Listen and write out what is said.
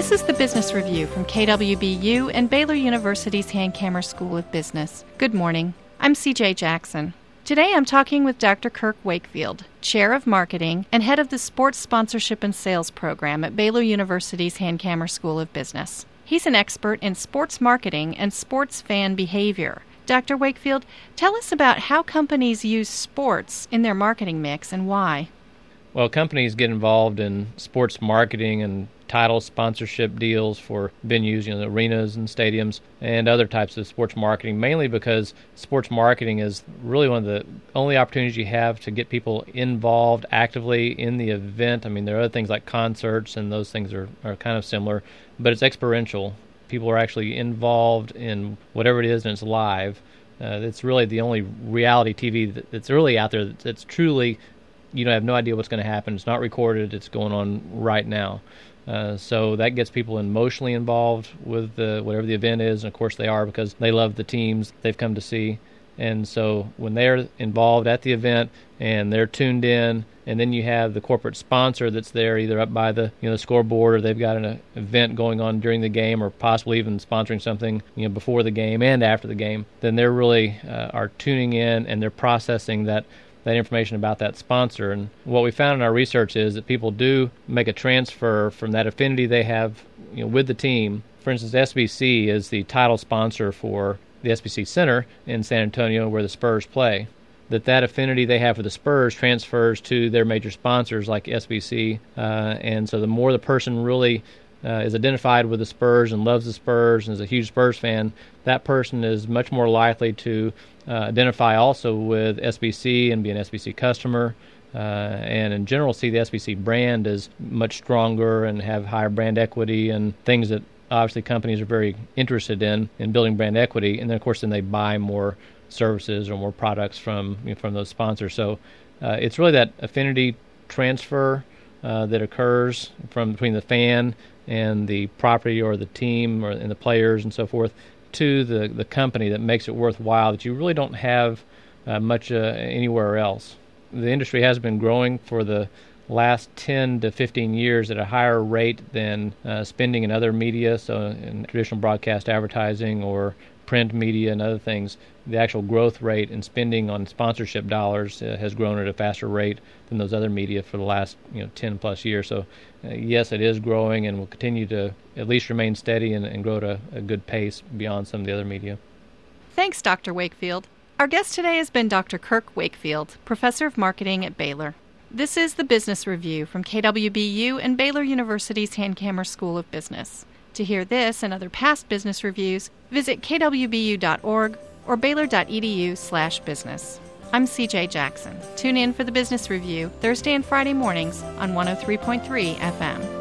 This is the Business Review from KWBU and Baylor University's Hankamer School of Business. Good morning. I'm CJ Jackson. Today I'm talking with Dr. Kirk Wakefield, Chair of Marketing and Head of the Sports Sponsorship and Sales Program at Baylor University's Hankamer School of Business. He's an expert in sports marketing and sports fan behavior. Dr. Wakefield, tell us about how companies use sports in their marketing mix and why. Well, companies get involved in sports marketing and title sponsorship deals for venues, the arenas and stadiums, and other types of sports marketing, mainly because sports marketing is really one of the only opportunities you have to get people involved actively in the event. I mean, there are other things like concerts, and those things are kind of similar, but it's experiential. People are actually involved in whatever it is, and it's live. It's really the only reality TV that's really out there that's truly, you have no idea what's going to happen. It's not recorded. It's going on right now. So that gets people emotionally involved with whatever the event is, and of course they are because they love the teams they've come to see. And so when they're involved at the event and they're tuned in, and then you have the corporate sponsor that's there either up by the the scoreboard, or they've got an event going on during the game, or possibly even sponsoring something before the game and after the game, then they're really are tuning in and they're processing that information about that sponsor. And what we found in our research is that people do make a transfer from that affinity they have with the team. For instance, SBC is the title sponsor for the SBC Center in San Antonio where the Spurs play. That affinity they have for the Spurs transfers to their major sponsors like SBC, and so the more the person really is identified with the Spurs and loves the Spurs and is a huge Spurs fan, that person is much more likely to identify also with SBC and be an SBC customer, and in general see the SBC brand as much stronger and have higher brand equity and things that obviously companies are very interested in building brand equity. And then of course then they buy more services or more products from those sponsors. So it's really that affinity transfer that occurs from between the fan and the property or the team and the players and so forth to the company that makes it worthwhile, that you really don't have much anywhere else. The industry has been growing for the last 10 to 15 years at a higher rate than spending in other media, so in traditional broadcast advertising or print media and other things. The actual growth rate in spending on sponsorship dollars has grown at a faster rate than those other media for the last 10 plus years. So yes, it is growing and will continue to at least remain steady and grow at a good pace beyond some of the other media. Thanks, Dr. Wakefield. Our guest today has been Dr. Kirk Wakefield, Professor of Marketing at Baylor. This is the Business Review from KWBU and Baylor University's Hankamer School of Business. To hear this and other past business reviews, visit kwbu.org or baylor.edu/business. I'm CJ Jackson. Tune in for the Business Review Thursday and Friday mornings on 103.3 FM.